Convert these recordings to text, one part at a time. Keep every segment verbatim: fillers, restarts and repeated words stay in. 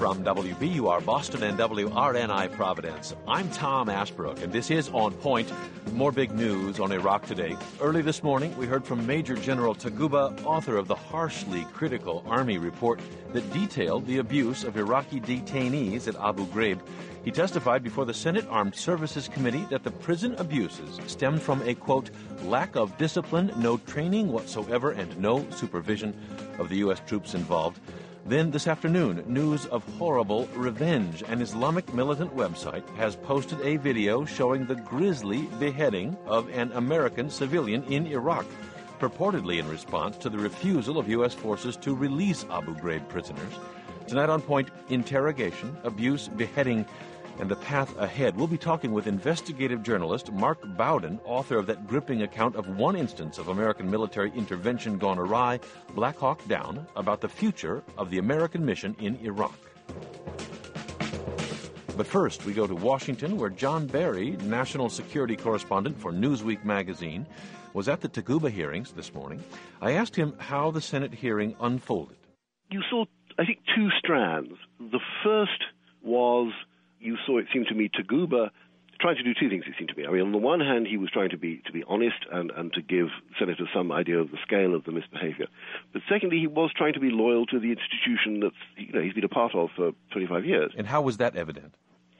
From W B U R Boston and W R N I Providence, I'm Tom Ashbrook, and this is On Point. More big news on Iraq today. Early this morning, we heard from Major General Taguba, author of the harshly critical Army report that detailed the abuse of Iraqi detainees at Abu Ghraib. He testified before the Senate Armed Services Committee that the prison abuses stemmed from a, quote, lack of discipline, no training whatsoever, and no supervision of the U S troops involved. Then this afternoon, news of horrible revenge. An Islamic militant website has posted a video showing the grisly beheading of an American civilian in Iraq, purportedly in response to the refusal of U S forces to release Abu Ghraib prisoners. Tonight on Point, interrogation, abuse, beheading, and the path ahead. We'll be talking with investigative journalist Mark Bowden, author of that gripping account of one instance of American military intervention gone awry, Black Hawk Down, about the future of the American mission in Iraq. But first, we go to Washington, where John Barry, national security correspondent for Newsweek magazine, was at the Taguba hearings this morning. I asked him how the Senate hearing unfolded. You saw, I think, two strands. The first was, you saw, it seemed to me, Taguba trying to do two things, it seemed to me. I mean, on the one hand, he was trying to be to be honest and, and to give senators some idea of the scale of the misbehavior. But secondly, he was trying to be loyal to the institution that you know, he's been a part of for twenty-five years. And how was that evident?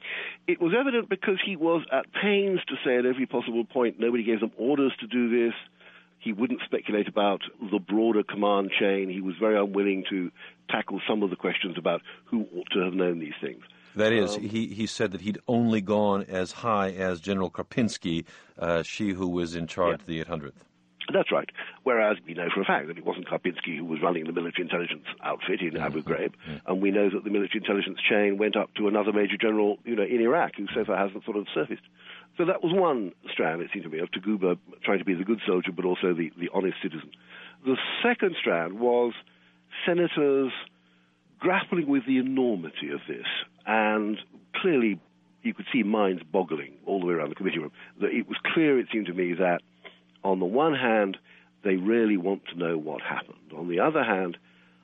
It was evident because he was at pains to say at every possible point, nobody gave them orders to do this. He wouldn't speculate about the broader command chain. He was very unwilling to tackle some of the questions about who ought to have known these things. That is, um, he, he said that he'd only gone as high as General Karpinski, uh, she who was in charge yeah. of the eight hundredth. That's right. Whereas we know for a fact that it wasn't Karpinski who was running the military intelligence outfit in mm-hmm. Abu Ghraib, mm-hmm. and we know that the military intelligence chain went up to another major general, you know, in Iraq, who so far hasn't sort of surfaced. So that was one strand, it seemed to me, of Taguba trying to be the good soldier, but also the, the honest citizen. The second strand was senators grappling with the enormity of this, and clearly you could see minds boggling all the way around the committee room. That it was clear, it seemed to me, that on the one hand, they really want to know what happened. On the other hand,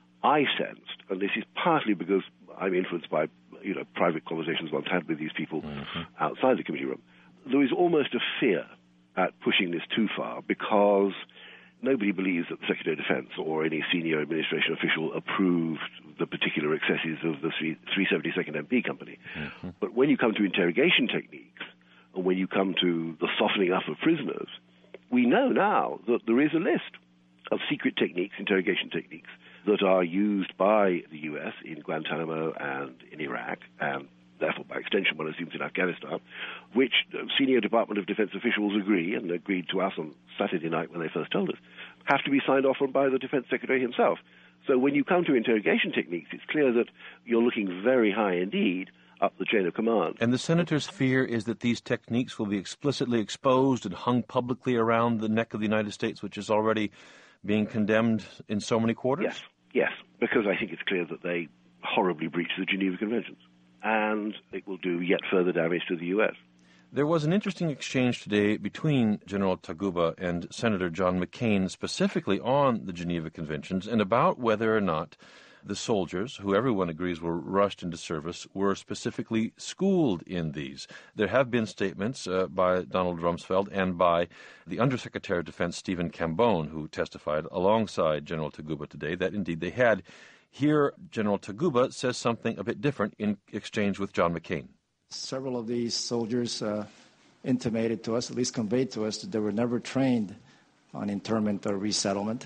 I sensed, and this is partly because I'm influenced by you know private conversations I've had with these people mm-hmm. outside the committee room, there is almost a fear at pushing this too far because nobody believes that the Secretary of Defense or any senior administration official approved the particular excesses of the three seventy-second M P Company. Mm-hmm. But when you come to interrogation techniques, and when you come to the softening up of prisoners, we know now that there is a list of secret techniques, interrogation techniques, that are used by the U S in Guantanamo and in Iraq, and therefore by extension one assumes in Afghanistan, which senior Department of Defense officials agree, and agreed to us on Saturday night when they first told us, have to be signed off on by the Defense Secretary himself. So when you come to interrogation techniques, it's clear that you're looking very high indeed up the chain of command. And the senator's fear is that these techniques will be explicitly exposed and hung publicly around the neck of the United States, which is already being condemned in so many quarters? Yes, yes, because I think it's clear that they horribly breached the Geneva Conventions, and it will do yet further damage to the U S. There was an interesting exchange today between General Taguba and Senator John McCain, specifically on the Geneva Conventions and about whether or not the soldiers, who everyone agrees were rushed into service, were specifically schooled in these. There have been statements uh, by Donald Rumsfeld and by the Undersecretary of Defense, Stephen Cambone, who testified alongside General Taguba today, that indeed they had. Here, General Taguba says something a bit different in exchange with John McCain. Several of these soldiers uh, intimated to us, at least conveyed to us, that they were never trained on internment or resettlement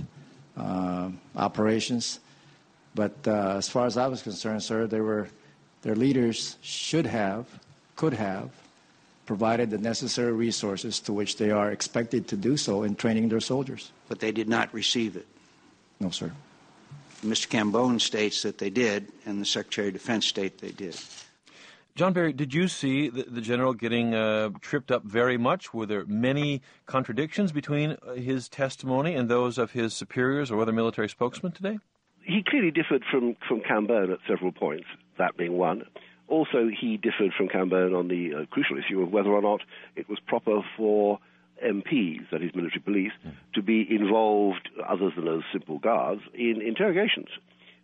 uh, operations. But uh, as far as I was concerned, sir, they were, their leaders should have, could have, provided the necessary resources to which they are expected to do so in training their soldiers. But they did not receive it. No, sir. Mister Cambone states that they did, and the Secretary of Defense states they did. John Barry, did you see the, the general getting uh, tripped up very much? Were there many contradictions between his testimony and those of his superiors or other military spokesmen today? He clearly differed from, from Cambone at several points, that being one. Also, he differed from Cambone on the uh, crucial issue of whether or not it was proper for M Ps, that is military police, mm. to be involved, other than as simple guards, in interrogations.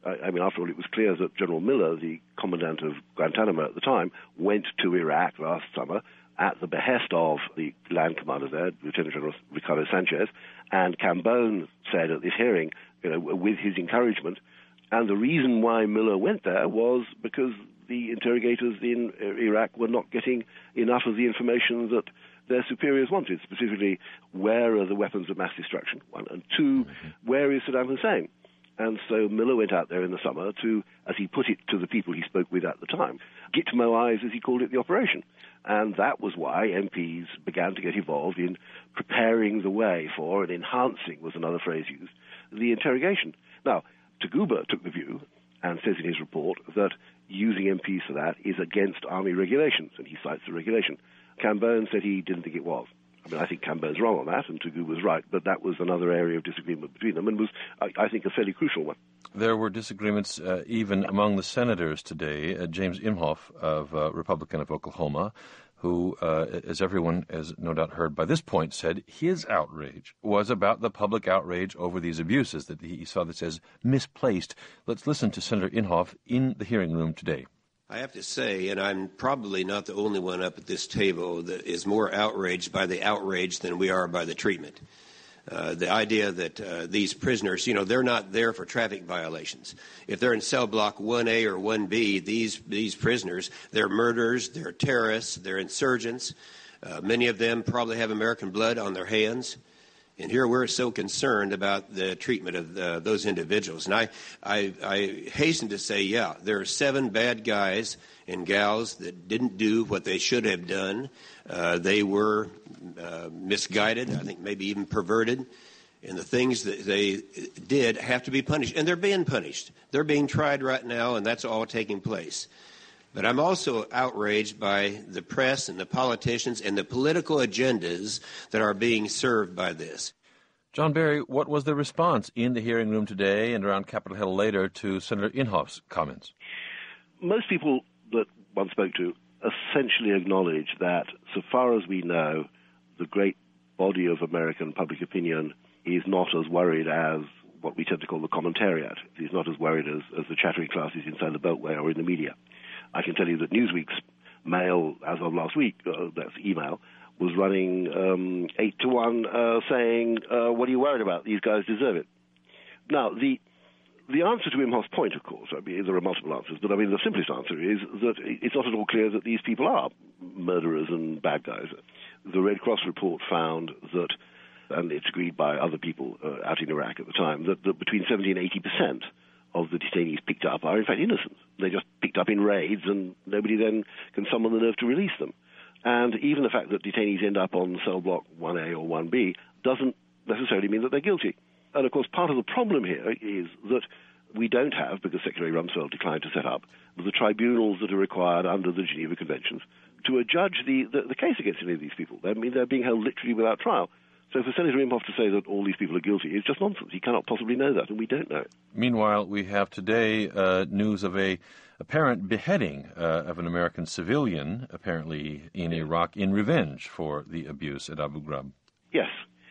I, I mean, after all, it was clear that General Miller, the commandant of Guantanamo at the time, went to Iraq last summer at the behest of the land commander there, Lieutenant General Ricardo Sanchez, and Cambone said at this hearing, you know, with his encouragement, and the reason why Miller went there was because the interrogators in Iraq were not getting enough of the information that their superiors wanted, specifically where are the weapons of mass destruction, one, and two, where is Saddam Hussein? And so Miller went out there in the summer to, as he put it to the people he spoke with at the time, Gitmo-ize, as he called it, the operation. And that was why M Ps began to get involved in preparing the way for, and enhancing was another phrase used, the interrogation. Now, Taguba took the view, and says in his report, that using M Ps for that is against Army regulations, and he cites the regulation. Cambone said he didn't think it was. I mean, I think Cambone's wrong on that, and Taguba was right, but that was another area of disagreement between them, and was, I, I think, a fairly crucial one. There were disagreements uh, even among the senators today. Uh, James Inhofe, of uh, Republican of Oklahoma, who, uh, as everyone has no doubt heard by this point, said his outrage was about the public outrage over these abuses, that he saw this as misplaced. Let's listen to Senator Inhofe in the hearing room today. I have to say, and I'm probably not the only one up at this table that is more outraged by the outrage than we are by the treatment. Uh, the idea that uh, these prisoners, you know, they're not there for traffic violations. If they're in cell block one A or one B, these these prisoners, they're murderers, they're terrorists, they're insurgents. Uh, many of them probably have American blood on their hands. And here we're so concerned about the treatment of uh, those individuals. And I, I, I hasten to say, yeah, there are seven bad guys and gals that didn't do what they should have done. Uh, they were uh, misguided, I think maybe even perverted. And the things that they did have to be punished. And they're being punished. They're being tried right now, and that's all taking place. But I'm also outraged by the press and the politicians and the political agendas that are being served by this. John Barry, what was the response in the hearing room today and around Capitol Hill later to Senator Inhofe's comments? Most people that one spoke to essentially acknowledge that, so far as we know, the great body of American public opinion is not as worried as what we tend to call the commentariat. It's not as worried as, as the chattering classes inside the Beltway or in the media. I can tell you that Newsweek's mail, as of last week, uh, that's email, was running um, eight to one, uh, saying, uh, "What are you worried about? These guys deserve it." Now, the the answer to Inhofe's point, of course, I mean, there are multiple answers, but I mean the simplest answer is that it's not at all clear that these people are murderers and bad guys. The Red Cross report found that, and it's agreed by other people uh, out in Iraq at the time, that, that between seventy and eighty percent of the detainees picked up are in fact innocent. They just picked up in raids, and nobody then can summon the nerve to release them. And even the fact that detainees end up on cell block one A or one B doesn't necessarily mean that they're guilty. And of course, part of the problem here is that we don't have, because Secretary Rumsfeld declined to set up, the tribunals that are required under the Geneva Conventions to adjudge the, the, the case against any of these people. I mean, they're being held literally without trial. So for Senator Inhofe to say that all these people are guilty is just nonsense. He cannot possibly know that, and we don't know it. Meanwhile, we have today uh, news of a apparent beheading uh, of an American civilian, apparently in Iraq, in revenge for the abuse at Abu Ghraib. Yes.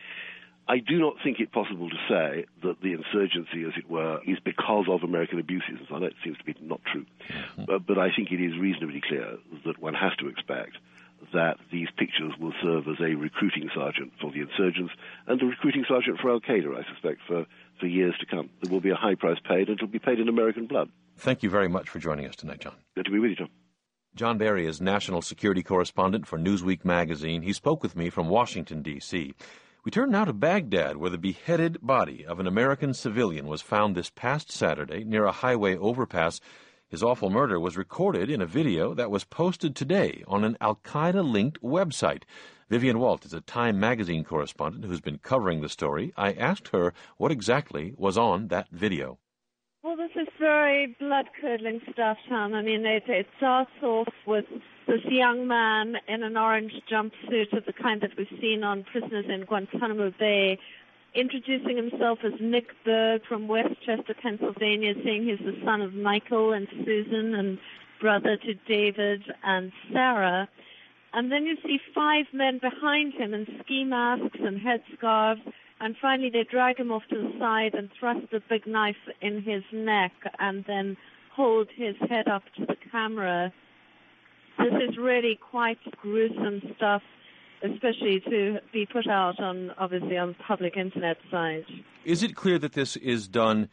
I do not think it possible to say that the insurgency, as it were, is because of American abuses. I know it seems to be not true. Mm-hmm. But, but I think it is reasonably clear that one has to expect that these pictures will serve as a recruiting sergeant for the insurgents and a recruiting sergeant for al-Qaeda, I suspect, for, for years to come. There will be a high price paid, and it will be paid in American blood. Thank you very much for joining us tonight, John. Good to be with you, John. John Barry is national security correspondent for Newsweek magazine. He spoke with me from Washington, D C We turn now to Baghdad, where the beheaded body of an American civilian was found this past Saturday near a highway overpass. His awful murder was recorded in a video that was posted today on an al-Qaeda-linked website. Vivian Walt is a Time magazine correspondent who's been covering the story. I asked her what exactly was on that video. Well, this is very blood-curdling stuff, Tom. I mean, it, it starts off with this young man in an orange jumpsuit of the kind that we've seen on prisoners in Guantanamo Bay, introducing himself as Nick Berg from Westchester, Pennsylvania, saying he's the son of Michael and Susan and brother to David and Sarah. And then you see five men behind him in ski masks and headscarves, And finally, they drag him off to the side and thrust a big knife in his neck and then hold his head up to the camera. This is really quite gruesome stuff, especially to be put out on, obviously, on public internet sites. Is it clear that this is done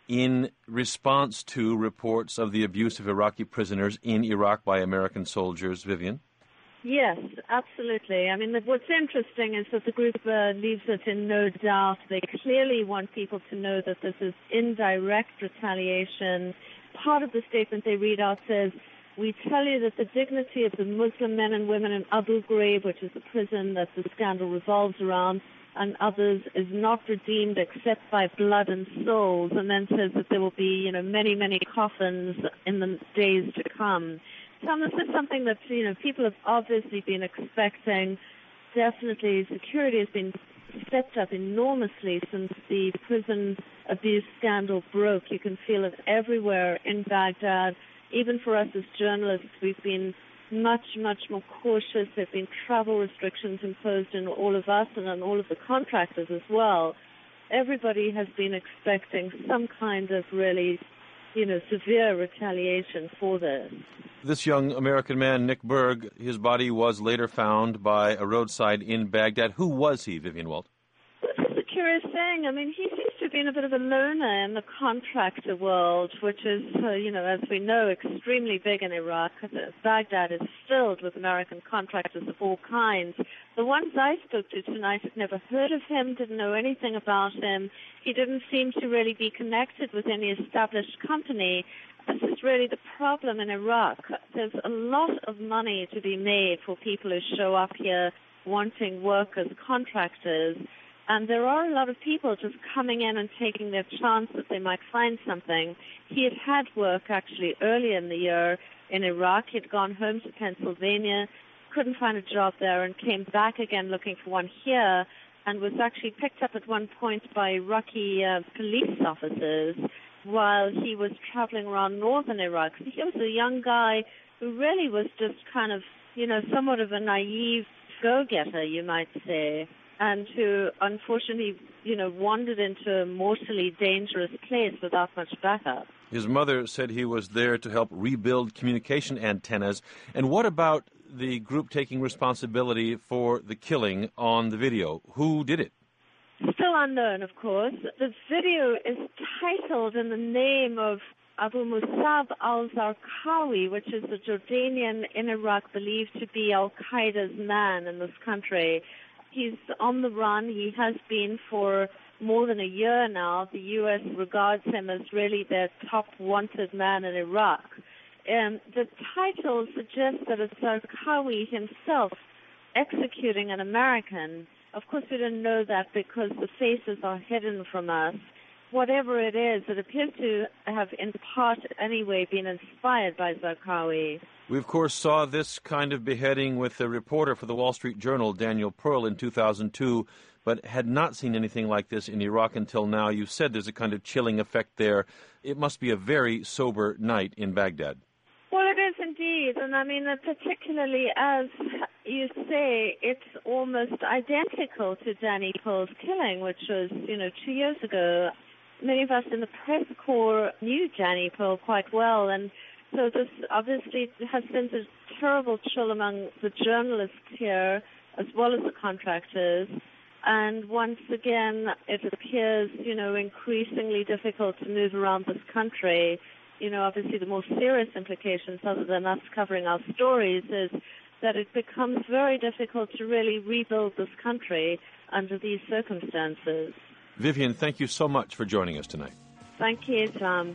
in response to reports of the abuse of Iraqi prisoners in Iraq by American soldiers, Vivian? Yes, absolutely. I mean, what's interesting is that the group uh, leaves it in no doubt. They clearly want people to know that this is indirect retaliation. Part of the statement they read out says, "We tell you that the dignity of the Muslim men and women in Abu Ghraib, which is the prison that the scandal revolves around, and others, is not redeemed except by blood and souls," and then says that there will be, you know, many, many coffins in the days to come. Tom, this is something that, you know, people have obviously been expecting. Definitely, security has been stepped up enormously since the prison abuse scandal broke. You can feel it everywhere in Baghdad. Even for us as journalists, we've been much, much more cautious. There have been travel restrictions imposed on all of us and on all of the contractors as well. Everybody has been expecting some kind of really, you know, severe retaliation for this. This young American man, Nick Berg, his body was later found by a roadside in Baghdad. Who was he, Vivian Walt? This is a curious thing. I mean, he seems to have been a bit of a loner in the contractor world, which is, uh, you know, as we know, extremely big in Iraq. Baghdad is filled with American contractors of all kinds. The ones I spoke to tonight had never heard of him, didn't know anything about him. He didn't seem to really be connected with any established company. This is really the problem in Iraq. There's a lot of money to be made for people who show up here wanting work as contractors. And there are a lot of people just coming in and taking their chance that they might find something. He had had work actually earlier in the year in Iraq. He'd gone home to Pennsylvania, couldn't find a job there, and came back again looking for one here, and was actually picked up at one point by Iraqi uh, police officers while he was traveling around northern Iraq. So he was a young guy who really was just kind of, you know, somewhat of a naive go-getter, you might say, and who unfortunately, you know, wandered into a mortally dangerous place without much backup. His mother said he was there to help rebuild communication antennas. And what about the group taking responsibility for the killing on the video? Who did it? Still unknown, of course. The video is titled in the name of Abu Musab al-Zarqawi, which is a Jordanian in Iraq believed to be al-Qaeda's man in this country. He's on the run. He has been for more than a year now. The U S regards him as really their top wanted man in Iraq. Um, the title suggests that it's Zarqawi himself executing an American. Of course, we don't know that because the faces are hidden from us. Whatever it is, it appears to have, in part anyway, been inspired by Zarqawi. We, of course, saw this kind of beheading with a reporter for the Wall Street Journal, Daniel Pearl, in two thousand two, but had not seen anything like this in Iraq until now. You said there's a kind of chilling effect there. It must be a very sober night in Baghdad. Well, it is indeed, and I mean, particularly as you say, it's almost identical to Danny Pearl's killing, which was, you know, two years ago. Many of us in the press corps knew Danny Pearl quite well, and so this obviously has sent a terrible chill among the journalists here, as well as the contractors. And once again, it appears, you know, increasingly difficult to move around this country. You know, obviously the more serious implications, other than us covering our stories, is that it becomes very difficult to really rebuild this country under these circumstances. Vivian, thank you so much for joining us tonight. Thank you, Tom.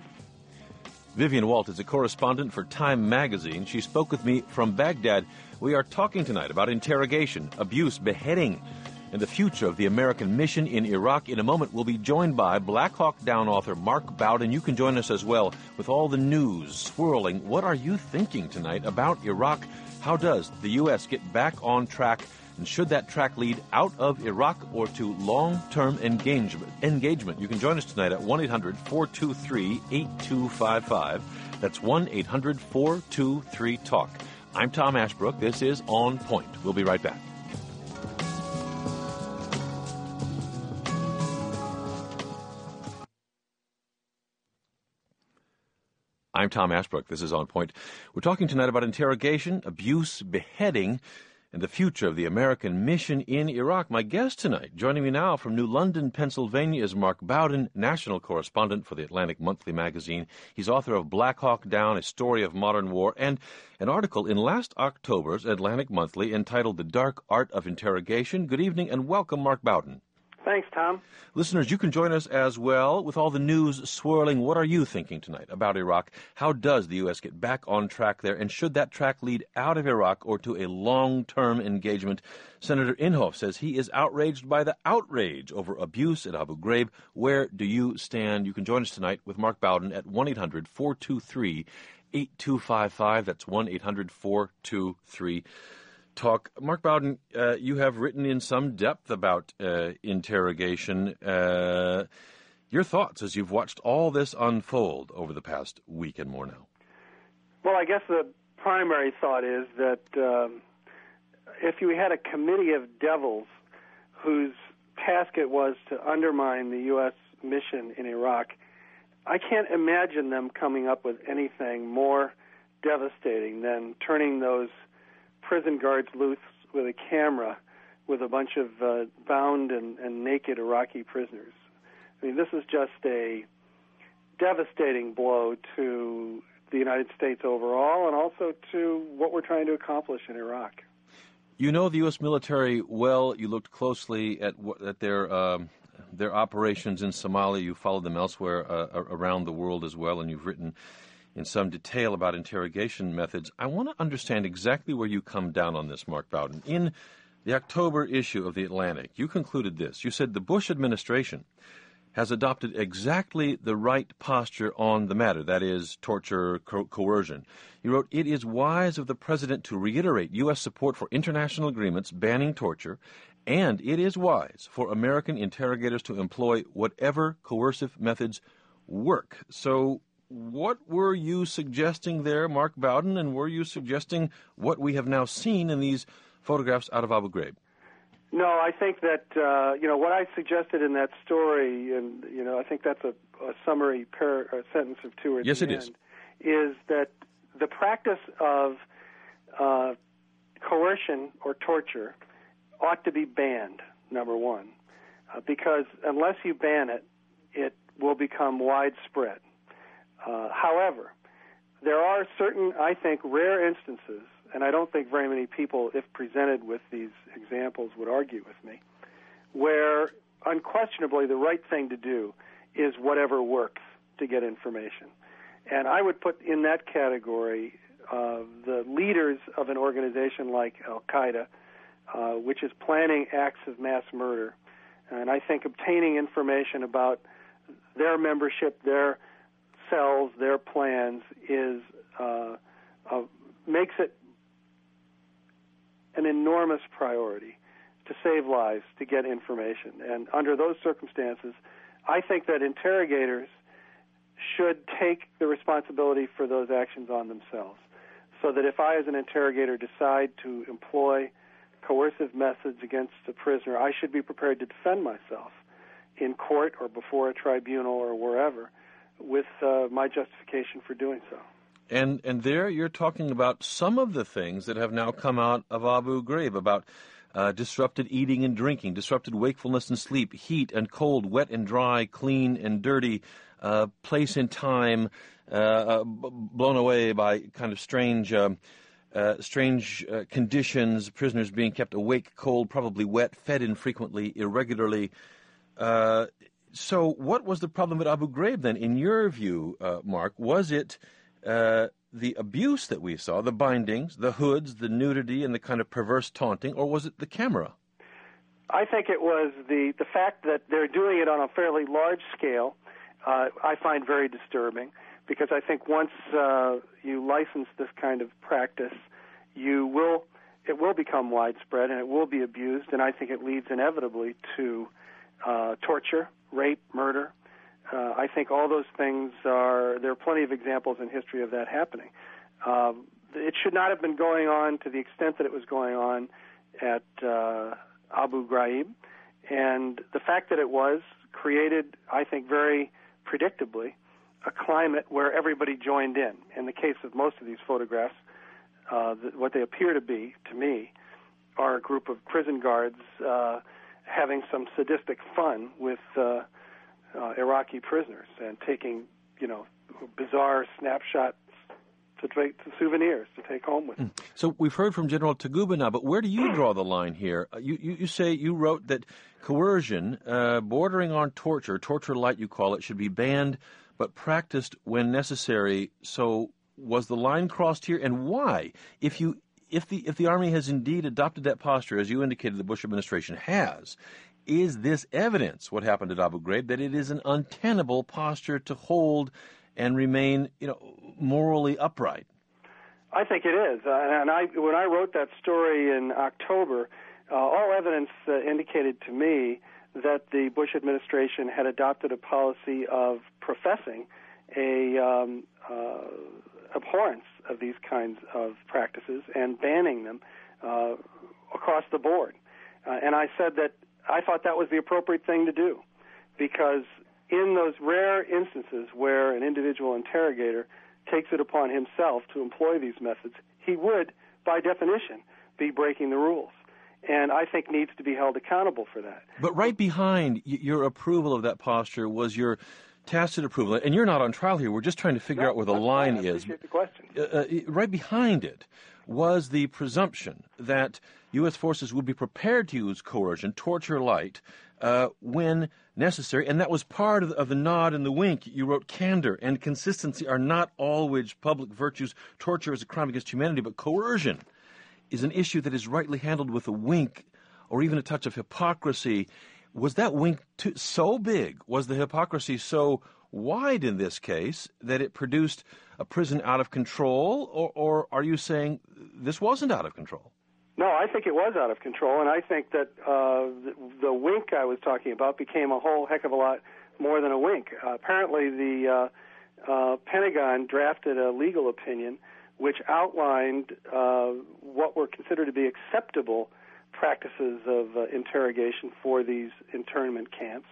Vivian Walt is a correspondent for Time magazine. She spoke with me from Baghdad. We are talking tonight about interrogation, abuse, beheading, and the future of the American mission in Iraq. In a moment, we'll be joined by Black Hawk Down author Mark Bowden. You can join us as well with all the news swirling. What are you thinking tonight about Iraq? How does the U S get back on track? And should that track lead out of Iraq or to long-term engagement? Engagement. You can join us tonight at one eight hundred four two three eight two five five. That's one eight hundred four two three talk. I'm Tom Ashbrook. This is On Point. We'll be right back. I'm Tom Ashbrook. This is On Point. We're talking tonight about interrogation, abuse, beheading, and the future of the American mission in Iraq. My guest tonight, joining me now from New London, Pennsylvania, is Mark Bowden, national correspondent for the Atlantic Monthly magazine. He's author of Black Hawk Down, A Story of Modern War, and an article in last October's Atlantic Monthly entitled The Dark Art of Interrogation. Good evening and welcome, Mark Bowden. Thanks, Tom. Listeners, you can join us as well with all the news swirling. What are you thinking tonight about Iraq? How does the U S get back on track there? And should that track lead out of Iraq or to a long-term engagement? Senator Inhofe says he is outraged by the outrage over abuse at Abu Ghraib. Where do you stand? You can join us tonight with Mark Bowden at one eight hundred four two three eight two five five. That's one eight hundred four two three Talk. Mark Bowden, uh, you have written in some depth about uh, interrogation. Uh, your thoughts as you've watched all this unfold over the past week and more now? Well, I guess the primary thought is that um, if you had a committee of devils whose task it was to undermine the U S mission in Iraq, I can't imagine them coming up with anything more devastating than turning those prison guards loose with a camera with a bunch of uh, bound and, and naked Iraqi prisoners. I mean, this is just a devastating blow to the United States overall and also to what we're trying to accomplish in Iraq. You know the U S military well. You looked closely at, at their um, their operations in Somalia. You followed them elsewhere uh, around the world as well, and you've written in some detail about interrogation methods. I want to understand exactly where you come down on this, Mark Bowden. In the October issue of The Atlantic, you concluded this. You said the Bush administration has adopted exactly the right posture on the matter, that is, torture, co- coercion. You wrote, it is wise of the president to reiterate U S support for international agreements banning torture, and it is wise for American interrogators to employ whatever coercive methods work. So what were you suggesting there, Mark Bowden, and were you suggesting what we have now seen in these photographs out of Abu Ghraib? No, I think that, uh, you know, what I suggested in that story, and, you know, I think that's a, a summary par- a sentence of two or yes, the it end, is. is that the practice of uh, coercion or torture ought to be banned, number one, uh, because unless you ban it, it will become widespread. Uh, however, there are certain, I think, rare instances, and I don't think very many people, if presented with these examples, would argue with me, where unquestionably the right thing to do is whatever works to get information. And I would put in that category uh, the leaders of an organization like Al-Qaeda, uh, which is planning acts of mass murder. And I think obtaining information about their membership, their cells, their plans, is uh, uh, makes it an enormous priority to save lives, to get information. And under those circumstances, I think that interrogators should take the responsibility for those actions on themselves, so that if I, as an interrogator, decide to employ coercive methods against a prisoner, I should be prepared to defend myself in court or before a tribunal or wherever, with uh, my justification for doing so. And and there you're talking about some of the things that have now come out of Abu Ghraib, about uh, disrupted eating and drinking, disrupted wakefulness and sleep, heat and cold, wet and dry, clean and dirty, uh, place and time, uh, uh, b- blown away by kind of strange um, uh, strange uh, conditions, prisoners being kept awake, cold, probably wet, fed infrequently, irregularly. Uh, so what was the problem at Abu Ghraib then, in your view, uh, Mark? Was it uh, the abuse that we saw, the bindings, the hoods, the nudity, and the kind of perverse taunting, or was it the camera? I think it was the, the fact that they're doing it on a fairly large scale. uh, I find very disturbing, because I think once uh, you license this kind of practice, you will it will become widespread and it will be abused, and I think it leads inevitably to uh, torture, rape, murder. Uh, I think all those things are, there are plenty of examples in history of that happening. Uh, it should not have been going on to the extent that it was going on at uh, Abu Ghraib, and the fact that it was created, I think, very predictably, a climate where everybody joined in. In the case of most of these photographs, uh, the, what they appear to be, to me, are a group of prison guards uh, having some sadistic fun with uh, uh, Iraqi prisoners and taking, you know, bizarre snapshots to take to souvenirs to take home with them. So we've heard from General Taguba now, but where do you draw the line here? Uh, you, you, you say you wrote that coercion, uh, bordering on torture, torture light you call it, should be banned but practiced when necessary. So was the line crossed here, and why? If you if the if the Army has indeed adopted that posture, as you indicated the Bush administration has, is this evidence, what happened at Abu Ghraib, that it is an untenable posture to hold and remain, you know, morally upright? I think it is. Uh, and I, when I wrote that story in October, uh, all evidence uh, indicated to me that the Bush administration had adopted a policy of professing a um, uh, abhorrence of these kinds of practices and banning them uh, across the board. Uh, and I said that I thought that was the appropriate thing to do, because in those rare instances where an individual interrogator takes it upon himself to employ these methods, he would, by definition, be breaking the rules, and I think needs to be held accountable for that. But right behind y- your approval of that posture was your tacit approval, and you're not on trial here. We're just trying to figure no, out where the that's line fine. I is. appreciate the question. Uh, uh, right behind it was the presumption that U S forces would be prepared to use coercion, torture light, uh, when necessary, and that was part of the, of the nod and the wink. You wrote, candor and consistency are not always public virtues. Torture is a crime against humanity, but coercion is an issue that is rightly handled with a wink or even a touch of hypocrisy. Was that wink too, so big? Was the hypocrisy so wide in this case that it produced a prison out of control, or, or are you saying this wasn't out of control? No, I think it was out of control, and I think that uh, the, the wink I was talking about became a whole heck of a lot more than a wink. Uh, apparently, the uh, uh, Pentagon drafted a legal opinion which outlined uh, what were considered to be acceptable practices of uh, interrogation for these internment camps.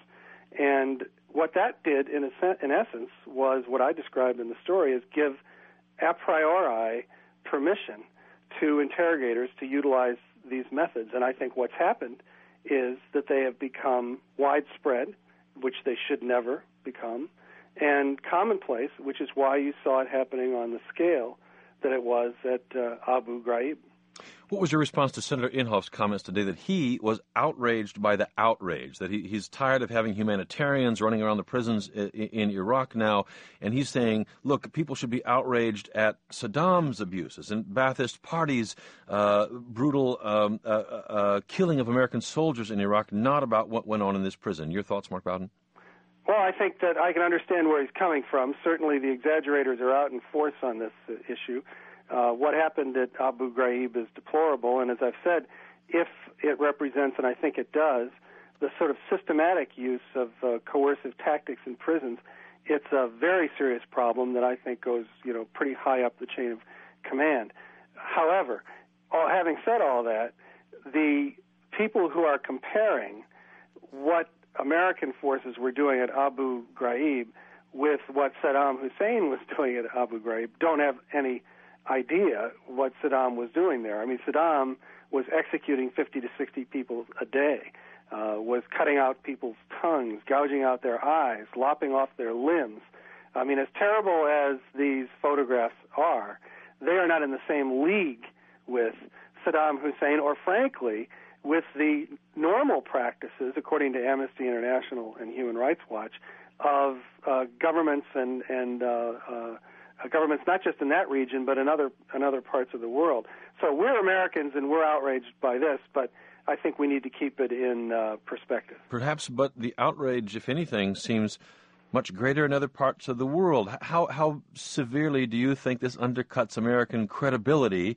And what that did, in, a sen- in essence, was what I described in the story as give a priori permission to interrogators to utilize these methods. And I think what's happened is that they have become widespread, which they should never become, and commonplace, which is why you saw it happening on the scale that it was at uh, Abu Ghraib. What was your response to Senator Inhofe's comments today that he was outraged by the outrage, that he, he's tired of having humanitarians running around the prisons in, in Iraq now, and he's saying, look, people should be outraged at Saddam's abuses and Ba'athist parties' uh, brutal um, uh, uh, killing of American soldiers in Iraq, not about what went on in this prison. Your thoughts, Mark Bowden? Well, I think that I can understand where he's coming from. Certainly the exaggerators are out in force on this uh, issue. Uh, what happened at Abu Ghraib is deplorable, and as I've said, if it represents, and I think it does, the sort of systematic use of uh, coercive tactics in prisons, it's a very serious problem that I think goes, you know, pretty high up the chain of command. However, all, having said all that, the people who are comparing what American forces were doing at Abu Ghraib with what Saddam Hussein was doing at Abu Ghraib don't have any idea what Saddam was doing there. I mean, Saddam was executing fifty to sixty people a day, uh, was cutting out people's tongues, gouging out their eyes, lopping off their limbs. I mean, as terrible as these photographs are, they are not in the same league with Saddam Hussein or, frankly, with the normal practices, according to Amnesty International and Human Rights Watch, of uh, governments and, and uh, uh, governments not just in that region, but in other in other parts of the world. So we're Americans, and we're outraged by this, but I think we need to keep it in uh, perspective. Perhaps, but the outrage, if anything, seems much greater in other parts of the world. How how severely do you think this undercuts American credibility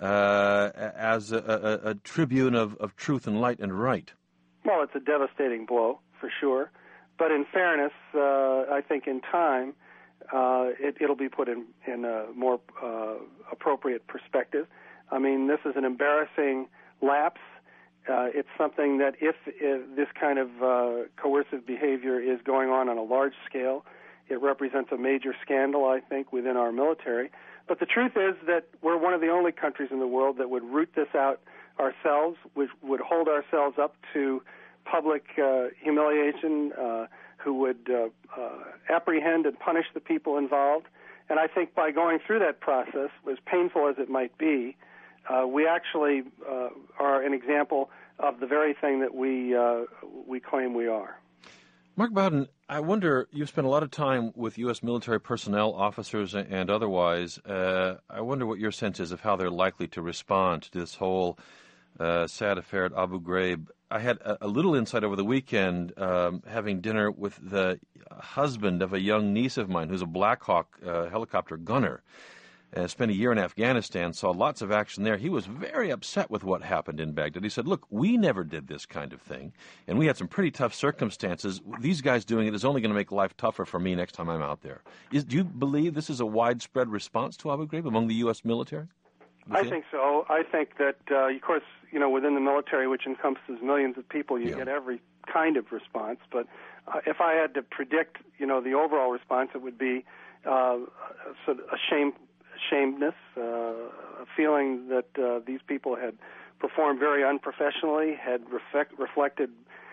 uh, as a, a, a tribune of, of truth and light and right? Well, it's a devastating blow, for sure. But in fairness, uh, I think in time, Uh, it, it'll be put in, in a more uh, appropriate perspective. I mean, this is an embarrassing lapse. Uh, it's something that if, if this kind of uh, coercive behavior is going on on a large scale, It represents a major scandal, I think, within our military. But the truth is that we're one of the only countries in the world that would root this out ourselves, which would hold ourselves up to public uh, humiliation, uh, who would uh, uh, apprehend and punish the people involved. And I think by going through that process, as painful as it might be, uh, we actually uh, are an example of the very thing that we uh, we claim we are. Mark Bowden, I wonder, you've spent a lot of time with U S military personnel, officers and otherwise. Uh, I wonder what your sense is of how they're likely to respond to this whole uh, sad affair at Abu Ghraib. I had a, a little insight over the weekend um, having dinner with the husband of a young niece of mine who's a Black Hawk uh, helicopter gunner. Uh, spent a year in Afghanistan, saw lots of action there. He was very upset with what happened in Baghdad. He said, look, we never did this kind of thing, and we had some pretty tough circumstances. These guys doing it is only going to make life tougher for me next time I'm out there. Is, do you believe this is a widespread response to Abu Ghraib among the U S military? I think so. I think that, uh, of course, you know, within the military, which encompasses millions of people, you yeah. get every kind of response. But uh, if I had to predict, you know, the overall response, it would be uh, sort of a shame. Shamedness, uh, a feeling that uh, these people had performed very unprofessionally, had reflect, reflected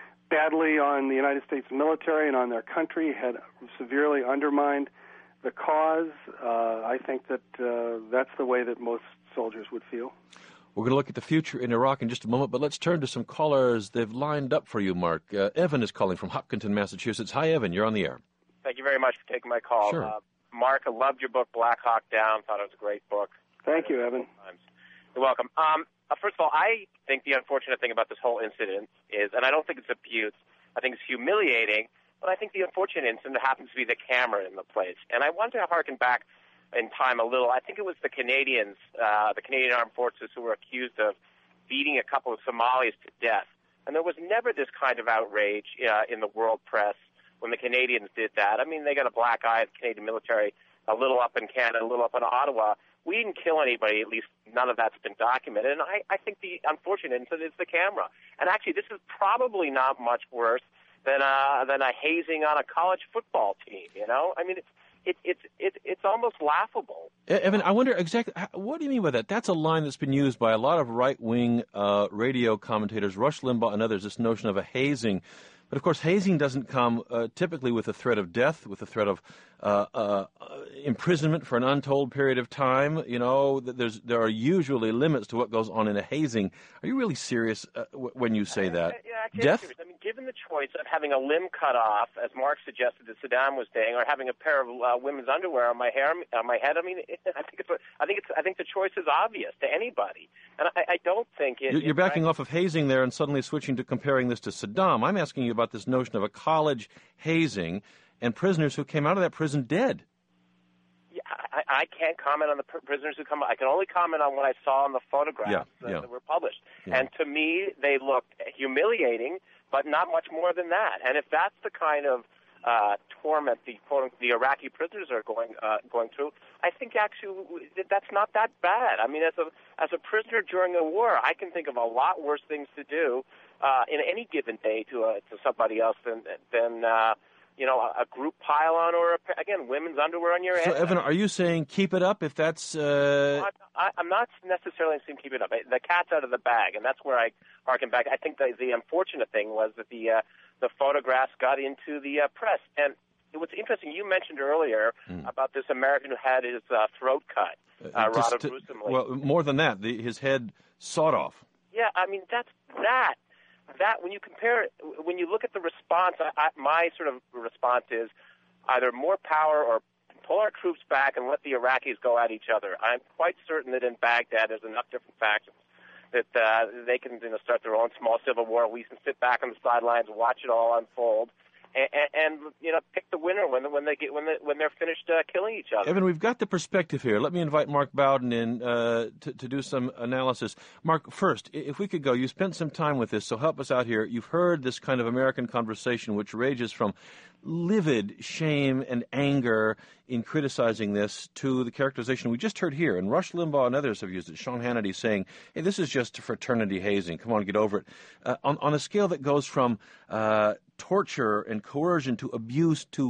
badly on the United States military and on their country, had severely undermined the cause. Uh, I think that uh, that's the way that most soldiers would feel. We're going to look at the future in Iraq in just a moment, but let's turn to some callers. They've lined up for you, Mark. Uh, Evan is calling from Hopkinton, Massachusetts. Hi, Evan. You're on the air. Thank you very much for taking my call. Sure. Uh, Mark, I loved your book, Black Hawk Down. Thought it was a great book. Thank you, Evan. You're welcome. Um, uh, first of all, I think the unfortunate thing about this whole incident is, and I don't think it's abuse, I think it's humiliating, but I think the unfortunate incident happens to be the camera in the place. And I want to harken back in time a little. I think it was the Canadians, uh, the Canadian Armed Forces, who were accused of beating a couple of Somalis to death. And there was never this kind of outrage uh, in the world press when the Canadians did that. I mean, they got a black eye at the Canadian military, a little up in Canada, a little up in Ottawa. We didn't kill anybody, at least none of that's been documented. And I, I think the unfortunate incident is the camera. And actually, this is probably not much worse than a, than a hazing on a college football team, you know? I mean, it's it, it's it, it's almost laughable. Evan, I wonder exactly, what do you mean by that? That's a line that's been used by a lot of right-wing uh, radio commentators, Rush Limbaugh and others, this notion of a hazing. But, of course, hazing doesn't come uh, typically with a threat of death, with a threat of uh, uh, imprisonment for an untold period of time. You know, there's, there are usually limits to what goes on in a hazing. Are you really serious uh, w- when you say that? Uh, yeah, death? Serious. I mean, given the choice of having a limb cut off, as Mark suggested that Saddam was doing, or having a pair of uh, women's underwear on my hair, on my head, I mean, it, I think it's, I think it's, I think the choice is obvious to anybody, and I, I don't think it. You're backing off of hazing there and suddenly switching to comparing this to Saddam. I'm asking you about this notion of a college hazing and prisoners who came out of that prison dead. Yeah, I, I can't comment on the pr- prisoners who come. I can only comment on what I saw in the photographs yeah, that, yeah. that were published. Yeah. And to me, they looked humiliating, but not much more than that. And if that's the kind of uh, torment the quote, the Iraqi prisoners are going uh, going through, I think actually that's not that bad. I mean, as a as a prisoner during a war, I can think of a lot worse things to do uh, in any given day to uh, to somebody else than than. Uh, You know, a, a group pile-on or, a, again, women's underwear on your so, head. So, Evan, are you saying keep it up if that's... Uh... I, I'm not necessarily saying keep it up. The cat's out of the bag, and that's where I harken back. I think the, the unfortunate thing was that the uh, the photographs got into the uh, press. And what's interesting, you mentioned earlier mm. about this American who had his uh, throat cut uh, rather to, gruesomely. Well, more than that, the, his head sawed off. Yeah, I mean, that's that. That when you compare it, when you look at the response, I, I, my sort of response is either more power or pull our troops back and let the Iraqis go at each other. I'm quite certain that in Baghdad there's enough different factions that uh, they can you know, start their own small civil war. We can sit back on the sidelines, watch it all unfold, and, and, and you know pick the winner when when they get when they, when they're finished uh, killing each other. Evan, we've got the perspective here. Let me invite Mark Bowden in uh, to, to do some analysis. Mark, first, if we could go, you spent some time with this, so help us out here. You've heard this kind of American conversation which ranges from livid shame and anger in criticizing this to the characterization we just heard here, and Rush Limbaugh and others have used it. Sean Hannity saying, hey, this is just fraternity hazing. Come on, get over it. Uh, on, on a scale that goes from uh, torture and coercion to abuse to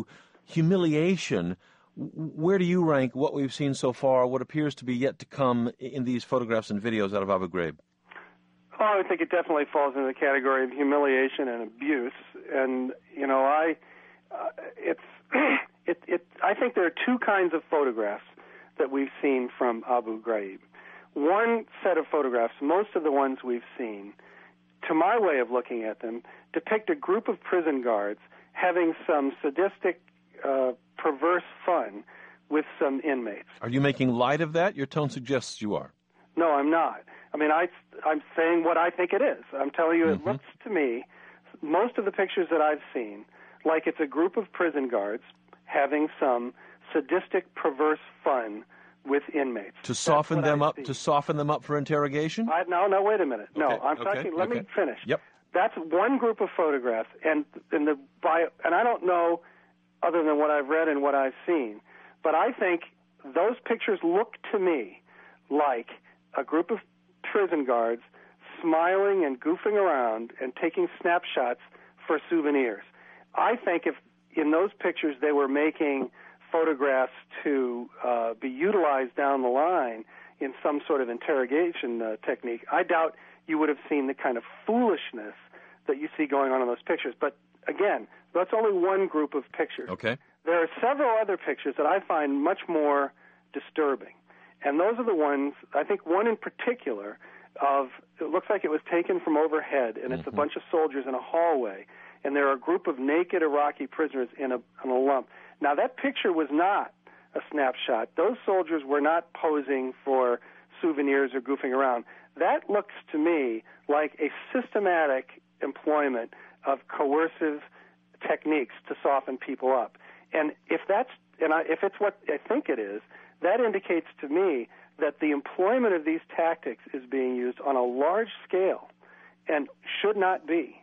humiliation. Where do you rank what we've seen so far, what appears to be yet to come in these photographs and videos out of Abu Ghraib? Oh, I think it definitely falls into the category of humiliation and abuse. And, you know, I, uh, it's, it, it, I think there are two kinds of photographs that we've seen from Abu Ghraib. One set of photographs, most of the ones we've seen, to my way of looking at them, depict a group of prison guards having some sadistic, uh, perverse fun with some inmates. Are you making light of that? Your tone suggests you are. No, I'm not. I mean, I, I'm saying what I think it is. I'm telling you, Mm-hmm. it looks to me, most of the pictures that I've seen, like it's a group of prison guards having some sadistic, perverse fun with inmates. To soften them I up, see. to soften them up for interrogation? I, no, no, wait a minute. No, Okay, I'm okay, talking. Let okay. me finish. Yep. That's one group of photographs, and in the bio, and I don't know other than what I've read and what I've seen, but I think those pictures look to me like a group of prison guards smiling and goofing around and taking snapshots for souvenirs. I think if in those pictures they were making photographs to uh, be utilized down the line in some sort of interrogation uh, technique, I doubt you would have seen the kind of foolishness that you see going on in those pictures. But again, that's only one group of pictures. Okay. There are several other pictures that I find much more disturbing. And those are the ones, I think one in particular, of it looks like it was taken from overhead, and it's Mm-hmm. a bunch of soldiers in a hallway, and there are a group of naked Iraqi prisoners in a, in a lump. Now, that picture was not a snapshot. Those soldiers were not posing for souvenirs or goofing around. That looks to me like a systematic employment of coercive techniques to soften people up. And if that's, and I, if it's what I think it is, that indicates to me that the employment of these tactics is being used on a large scale and should not be.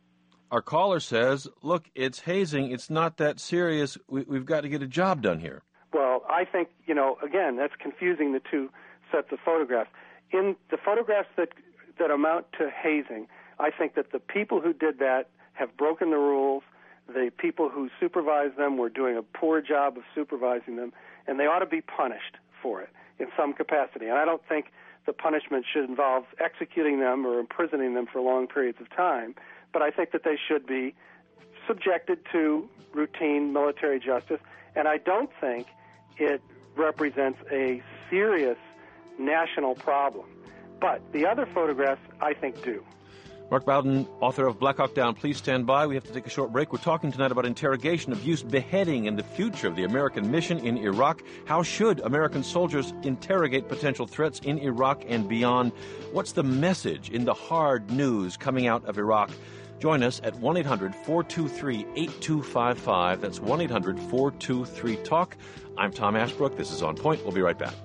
Our caller says, look, it's hazing. It's not that serious. We, we've got to get a job done here. Well, I think, you know, again, that's confusing the two sets of photographs. In the photographs that that amount to hazing, I think that the people who did that have broken the rules. The people who supervised them were doing a poor job of supervising them, and they ought to be punished for it in some capacity. And I don't think the punishment should involve executing them or imprisoning them for long periods of time, but I think that they should be subjected to routine military justice, and I don't think it represents a serious national problem. But the other photographs, I think, do. Mark Bowden, author of Black Hawk Down. Please stand by. We have to take a short break. We're talking tonight about interrogation, abuse, beheading, and the future of the American mission in Iraq. How should American soldiers interrogate potential threats in Iraq and beyond? What's the message in the hard news coming out of Iraq? Join us at one eight hundred four two three eight two five five. That's one eight hundred four two three talk. I'm Tom Ashbrook. This is On Point. We'll be right back.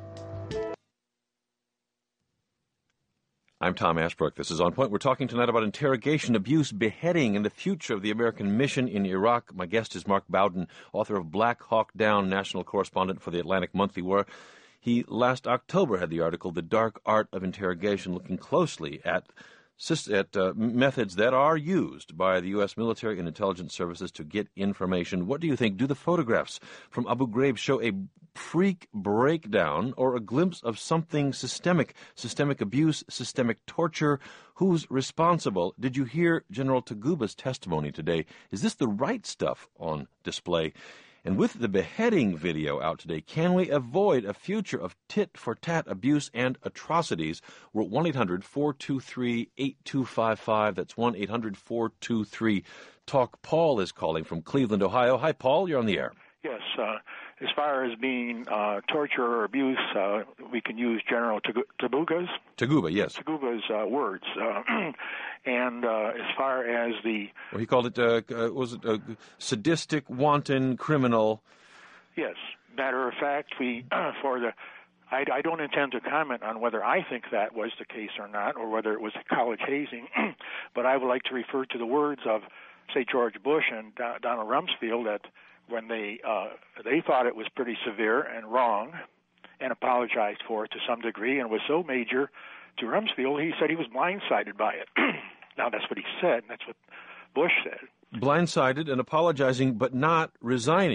I'm Tom Ashbrook. This is On Point. We're talking tonight about interrogation, abuse, beheading, and the future of the American mission in Iraq. My guest is Mark Bowden, author of Black Hawk Down, national correspondent for the Atlantic Monthly, where he last October had the article, The Dark Art of Interrogation, looking closely at at uh, methods that are used by the U S military and intelligence services to get information. What do you think? Do the photographs from Abu Ghraib show a freak breakdown or a glimpse of something systemic, systemic abuse, systemic torture? Who's responsible? Did you hear General Taguba's testimony today? Is this the right stuff on display? And with the beheading video out today, can we avoid a future of tit-for-tat abuse and atrocities? We're at one eight hundred four two three eight two five five. That's one eight hundred four two three talk. Paul is calling from Cleveland, Ohio. Hi, Paul. You're on the air. Yes. Uh, as far as being uh, torture or abuse, uh, we can use General Taguba's. Taguba, yes. Taguba's uh, words. Uh, and uh, as far as the... Well, he called it, uh, uh, was it a sadistic, wanton, criminal? Yes. Matter of fact, we, uh, for the... I, I don't intend to comment on whether I think that was the case or not, or whether it was college hazing, but I would like to refer to the words of, say, George Bush and Do- Donald Rumsfeld, that when they uh, they thought it was pretty severe and wrong and apologized for it to some degree and was so major to Rumsfeld, he said he was blindsided by it. Now, that's what he said, and that's what Bush said. Blindsided and apologizing, but not resigning.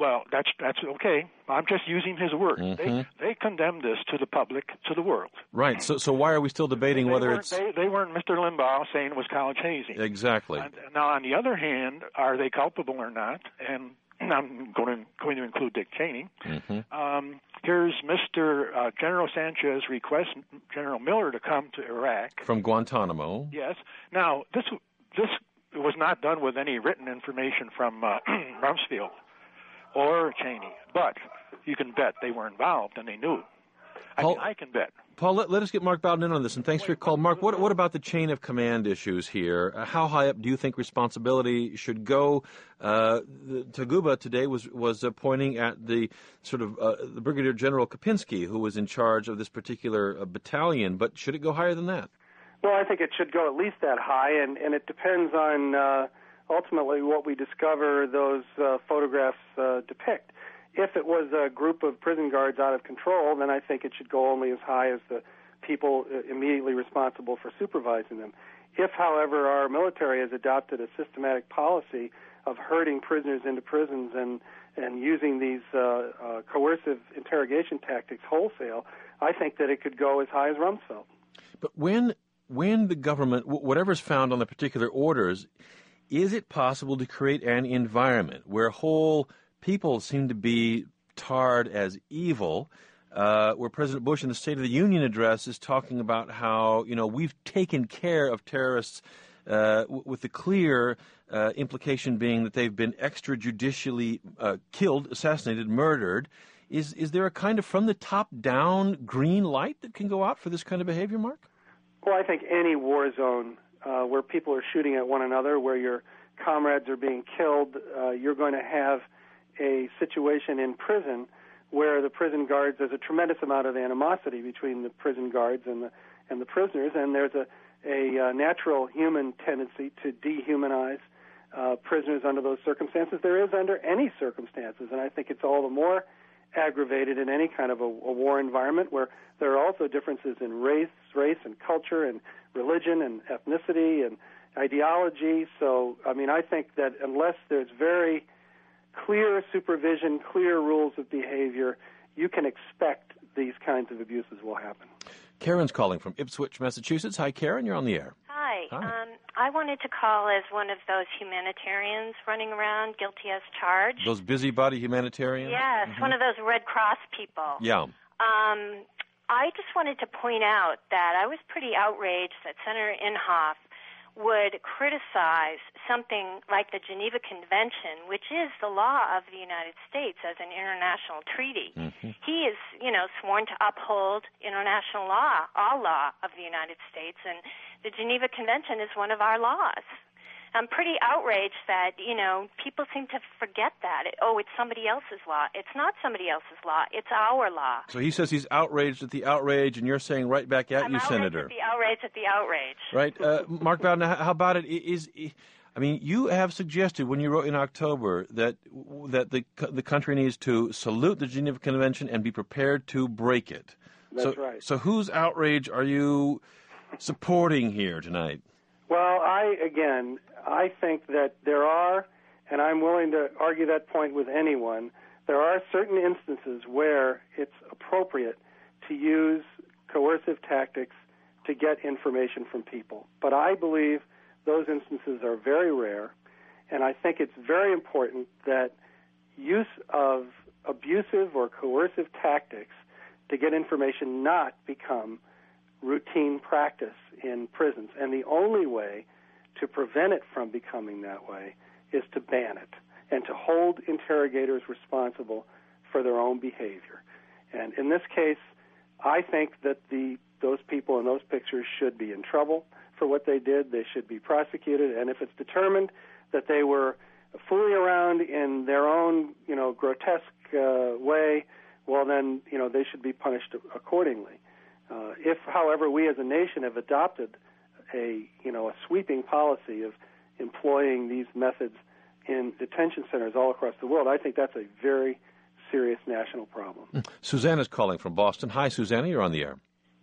Well, that's that's okay. I'm just using his word. Mm-hmm. They they condemned this to the public, to the world. Right. So so why are we still debating they whether weren't, it's... They, they weren't Mister Limbaugh saying it was college hazing. Exactly. And now, on the other hand, are they culpable or not? And I'm going to, going to include Dick Cheney. Mm-hmm. Um, here's Mister Uh, General Sanchez requests General Miller to come to Iraq. From Guantanamo. Yes. Now, this this was not done with any written information from uh, Rumsfeld or Cheney, but you can bet they were involved and they knew. I Paul, mean, I can bet. Paul, let, let us get Mark Bowden in on this, and thanks for your call. Mark, what, what about the chain of command issues here? Uh, how high up do you think responsibility should go? Uh, the, Taguba today was was uh, pointing at the sort of uh, the Brigadier General Kopinski, who was in charge of this particular uh, battalion, but should it go higher than that? Well, I think it should go at least that high, and, and it depends on uh, ultimately what we discover those uh, photographs uh, depict. If it was a group of prison guards out of control, then I think it should go only as high as the people immediately responsible for supervising them. If, however, our military has adopted a systematic policy of herding prisoners into prisons and, and using these uh, uh, coercive interrogation tactics wholesale, I think that it could go as high as Rumsfeld. But when when the government, whatever's found on the particular orders, is it possible to create an environment where whole people seem to be tarred as evil, uh, where President Bush in the State of the Union address is talking about how, you know, we've taken care of terrorists uh, w- with the clear uh, implication being that they've been extrajudicially uh, killed, assassinated, murdered. Is is there a kind of from the top down green light that can go out for this kind of behavior, Mark? Well, I think any war zone uh, where people are shooting at one another, where your comrades are being killed, uh, you're going to have a situation in prison where the prison guards, there's a tremendous amount of animosity between the prison guards and the and the prisoners, and there's a, a uh, natural human tendency to dehumanize uh, prisoners under those circumstances. There is under any circumstances, and I think it's all the more aggravated in any kind of a, a war environment where there are also differences in race, race and culture and religion and ethnicity and ideology. So, I mean, I think that unless there's very clear supervision, clear rules of behavior, you can expect these kinds of abuses will happen. Karen's calling from Ipswich, Massachusetts. Hi, Karen. You're on the air. Hi. Hi. Um, I wanted to call as one of those humanitarians running around guilty as charged. Those busybody humanitarians? Yes, Mm-hmm. one of those Red Cross people. Yeah. Um, I just wanted to point out that I was pretty outraged that Senator Inhofe would criticize something like the Geneva Convention, which is the law of the United States as an international treaty. Mm-hmm. He is, you know, sworn to uphold international law, all law of the United States, and the Geneva Convention is one of our laws. I'm pretty outraged that, you know, people seem to forget that. Oh, it's somebody else's law. It's not somebody else's law. It's our law. So he says he's outraged at the outrage, and you're saying right back at I'm you, outraged Senator. at the outrage at the outrage. Right. Uh, Mark Bowden, how about it? Is, is I mean, you have suggested when you wrote in October that that the the country needs to salute the Geneva Convention and be prepared to break it. That's so, right. So whose outrage are you supporting here tonight? Well, I, again, I think that there are, and I'm willing to argue that point with anyone, there are certain instances where it's appropriate to use coercive tactics to get information from people. But I believe those instances are very rare, and I think it's very important that use of abusive or coercive tactics to get information not become routine practice in prisons. And the only way to prevent it from becoming that way is to ban it and to hold interrogators responsible for their own behavior. And in this case, I think that the those people in those pictures should be in trouble for what they did. They should be prosecuted. And if it's determined that they were fooling around in their own, you know, grotesque uh, way, well, then, you know, they should be punished accordingly. Uh, if, however, we as a nation have adopted a, you know, a sweeping policy of employing these methods in detention centers all across the world, I think that's a very serious national problem. Susanna's calling from Boston. Hi, Susanna. You're on the air. Yes,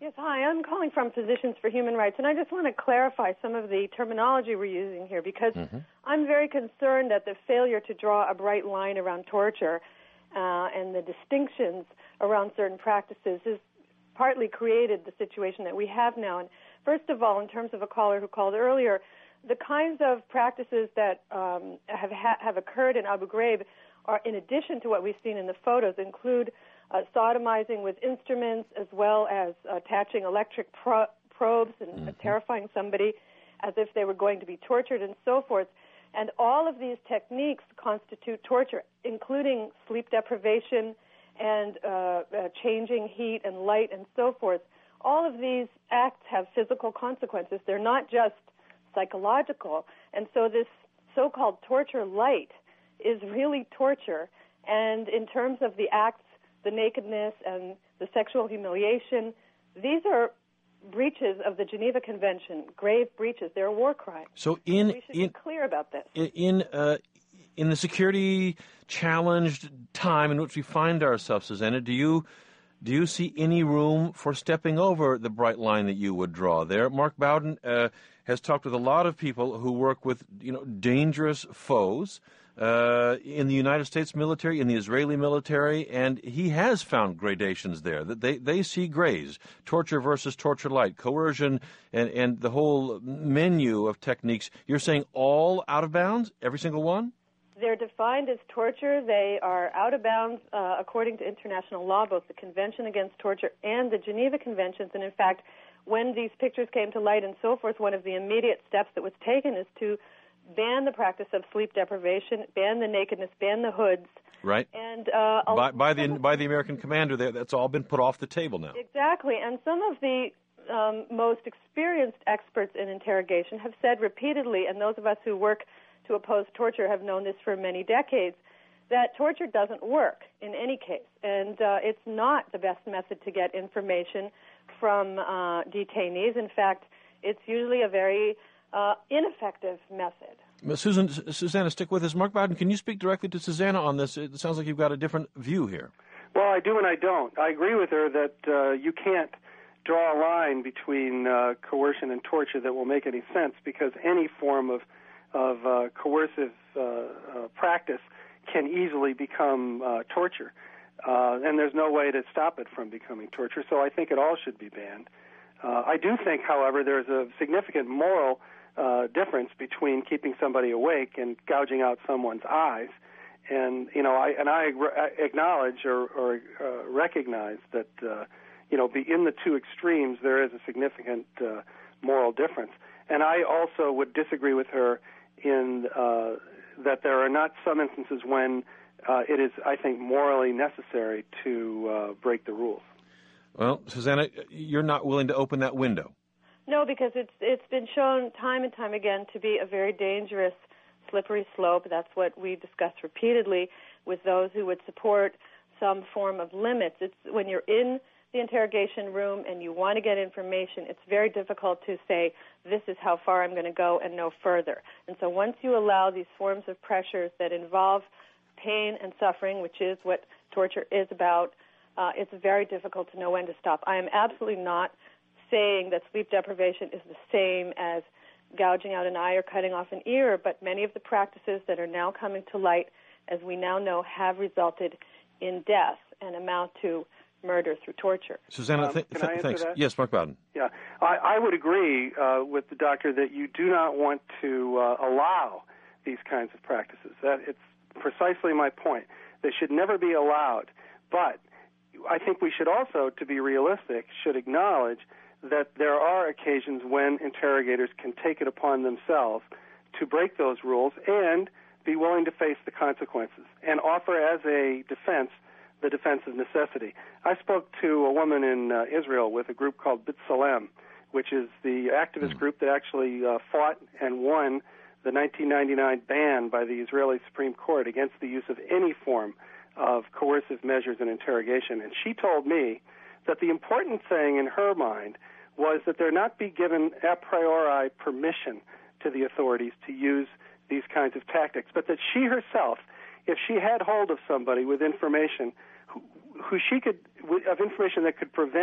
Yes, hi. I'm calling from Physicians for Human Rights, and I just want to clarify some of the terminology we're using here because mm-hmm. I'm very concerned that the failure to draw a bright line around torture uh, and the distinctions around certain practices has partly created the situation that we have now. And first of all, in terms of a caller who called earlier, the kinds of practices that um, have ha- have occurred in Abu Ghraib are, in addition to what we've seen in the photos, include uh, sodomizing with instruments as well as attaching electric pro- probes and mm-hmm. terrifying somebody as if they were going to be tortured and so forth. And all of these techniques constitute torture, including sleep deprivation and uh, uh, changing heat and light and so forth. All of these acts have physical consequences. They're not just psychological. And so this so-called torture light is really torture. And in terms of the acts, the nakedness and the sexual humiliation, these are breaches of the Geneva Convention, grave breaches. They're war crimes. So in we should in, be clear about this. In uh, in the security challenged time in which we find ourselves, Susanna, do you do you see any room for stepping over the bright line that you would draw there? Mark Bowden uh, has talked with a lot of people who work with you know dangerous foes uh, in the United States military, in the Israeli military, and he has found gradations there. That they, they see grays, torture versus torture light, coercion, and, and the whole menu of techniques. You're saying all out of bounds, every single one? They're defined as torture. They are out of bounds uh, according to international law, both the Convention Against Torture and the Geneva Conventions. And in fact, when these pictures came to light and so forth, one of the immediate steps that was taken is to ban the practice of sleep deprivation, ban the nakedness, ban the hoods. Right. And uh, by, by the by the American commander there, that's all been put off the table now. Exactly. And some of the um, most experienced experts in interrogation have said repeatedly, and those of us who work to oppose torture have known this for many decades, that torture doesn't work in any case. And uh, it's not the best method to get information from uh, detainees. In fact, it's usually a very uh, ineffective method. Susan, Susanna, stick with us. Mark Bowden, can you speak directly to Susanna on this? It sounds like you've got a different view here. Well, I do and I don't. I agree with her that uh, you can't draw a line between uh, coercion and torture that will make any sense, because any form of of uh, coercive uh, uh, practice can easily become uh, torture. Uh, and there's no way to stop it from becoming torture, so I think it all should be banned. Uh, I do think, however, there's a significant moral uh, difference between keeping somebody awake and gouging out someone's eyes. And, you know, I, and I re- acknowledge or, or uh, recognize that, uh, you know, be in the two extremes, there is a significant uh, moral difference. And I also would disagree with her in uh, that there are not some instances when uh, it is, I think, morally necessary to uh, break the rules. Well, Susanna, you're not willing to open that window. No, because it's it's been shown time and time again to be a very dangerous, slippery slope. That's what we discussed repeatedly with those who would support some form of limits. It's when you're in the interrogation room and you want to get information, it's very difficult to say, this is how far I'm going to go and no further. And so once you allow these forms of pressures that involve pain and suffering, which is what torture is about, uh, it's very difficult to know when to stop. I am absolutely not saying that sleep deprivation is the same as gouging out an eye or cutting off an ear, but many of the practices that are now coming to light, as we now know, have resulted in death and amount to murder through torture. Susanna, um, th- can th- I answer thanks. That? Yes, Mark Bowden. Yeah, I, I would agree uh, with the doctor that you do not want to uh, allow these kinds of practices. That it's precisely my point. They should never be allowed. But I think we should also, to be realistic, should acknowledge that there are occasions when interrogators can take it upon themselves to break those rules and be willing to face the consequences and offer as a defense the defense of necessity. I spoke to a woman in uh, Israel with a group called B'Tselem, which is the activist group that actually uh, fought and won the nineteen ninety-nine ban by the Israeli Supreme Court against the use of any form of coercive measures in interrogation. And she told me that the important thing in her mind was that there not be given a priori permission to the authorities to use these kinds of tactics, but that she herself, if she had hold of somebody with information who, who she could, of information that could prevent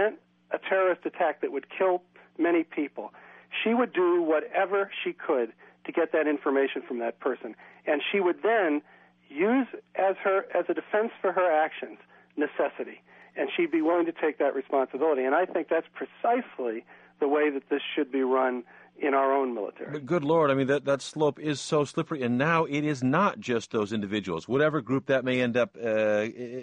a terrorist attack that would kill many people, she would do whatever she could to get that information from that person. And she would then use as her as a defense for her actions necessity. And she'd be willing to take that responsibility. And I think that's precisely the way that this should be run in our own military. But good Lord, I mean, that, that slope is so slippery, and now it is not just those individuals, whatever group that may end up, uh,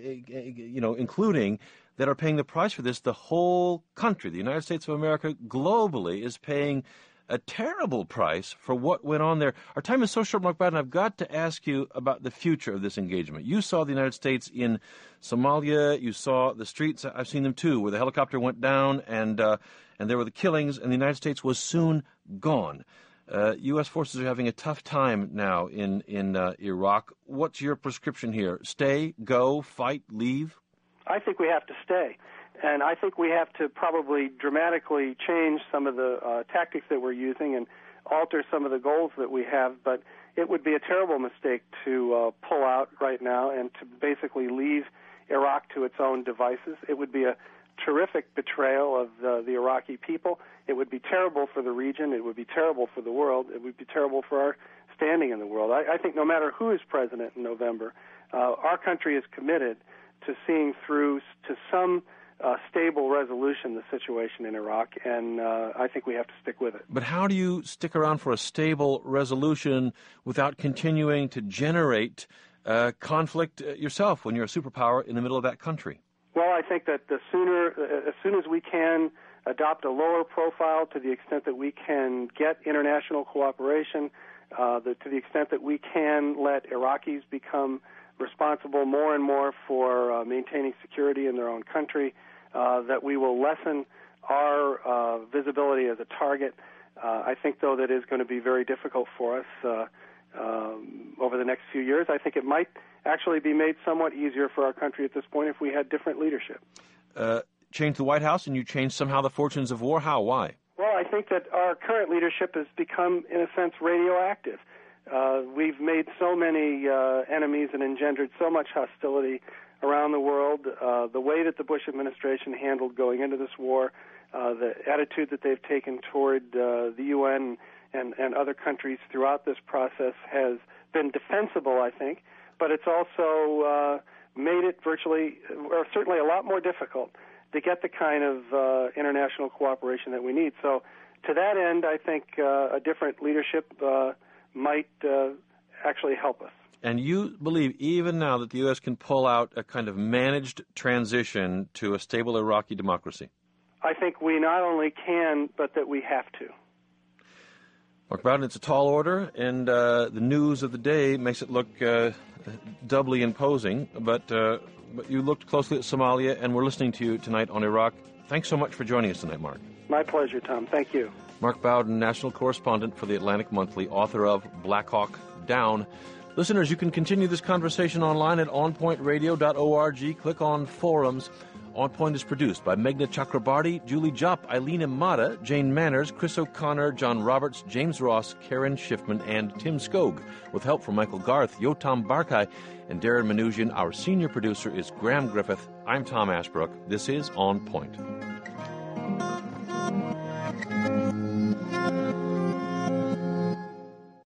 you know, including, that are paying the price for this. The whole country, the United States of America, globally, is paying a terrible price for what went on there. Our time is so short, Mark Bowden, I've got to ask you about the future of this engagement. You saw the United States in Somalia. You saw the streets. I've seen them, too, where the helicopter went down, and uh, and there were the killings, and the United States was soon gone. Uh, U S forces are having a tough time now in, in uh, Iraq. What's your prescription here? Stay, go, fight, leave? I think we have to stay. And I think we have to probably dramatically change some of the uh, tactics that we're using and alter some of the goals that we have. But it would be a terrible mistake to uh, pull out right now and to basically leave Iraq to its own devices. It would be a terrific betrayal of uh, the Iraqi people. It would be terrible for the region. It would be terrible for the world. It would be terrible for our standing in the world. I, I think no matter who is president in November, uh, our country is committed to seeing through to some Uh, stable resolution the situation in Iraq, and uh, I think we have to stick with it. But how do you stick around for a stable resolution without continuing to generate uh, conflict yourself when you're a superpower in the middle of that country? Well, I think that the sooner, uh, as soon as we can adopt a lower profile to the extent that we can get international cooperation, uh, the, to the extent that we can let Iraqis become responsible more and more for uh, maintaining security in their own country, uh, that we will lessen our uh, visibility as a target. Uh, I think, though, that is going to be very difficult for us uh, um, over the next few years. I think it might actually be made somewhat easier for our country at this point if we had different leadership. Uh, change the White House and you change somehow the fortunes of war? How? Why? Well, I think that our current leadership has become, in a sense, radioactive. Uh, we've made so many uh, enemies and engendered so much hostility around the world. Uh, the way that the Bush administration handled going into this war, uh, the attitude that they've taken toward uh, the U N and, and other countries throughout this process has been defensible, I think, but it's also uh, made it virtually, or certainly a lot more difficult to get the kind of uh, international cooperation that we need. So to that end, I think uh, a different leadership uh, might uh, actually help us. And you believe even now that the U S can pull out a kind of managed transition to a stable Iraqi democracy? I think we not only can, but that we have to. Mark Bowden, it's a tall order, and uh, the news of the day makes it look uh, doubly imposing. But, uh, but you looked closely at Somalia, and we're listening to you tonight on Iraq. Thanks so much for joining us tonight, Mark. My pleasure, Tom. Thank you. Mark Bowden, national correspondent for the Atlantic Monthly, author of Black Hawk Down. Listeners, you can continue this conversation online at on point radio dot org. Click on forums. On Point is produced by Meghna Chakrabarty, Julie Jopp, Eileen Imada, Jane Manners, Chris O'Connor, John Roberts, James Ross, Karen Schiffman, and Tim Skog, with help from Michael Garth, Yotam Barkai, and Darren Manoogian. Our senior producer is Graham Griffith. I'm Tom Ashbrook. This is On Point.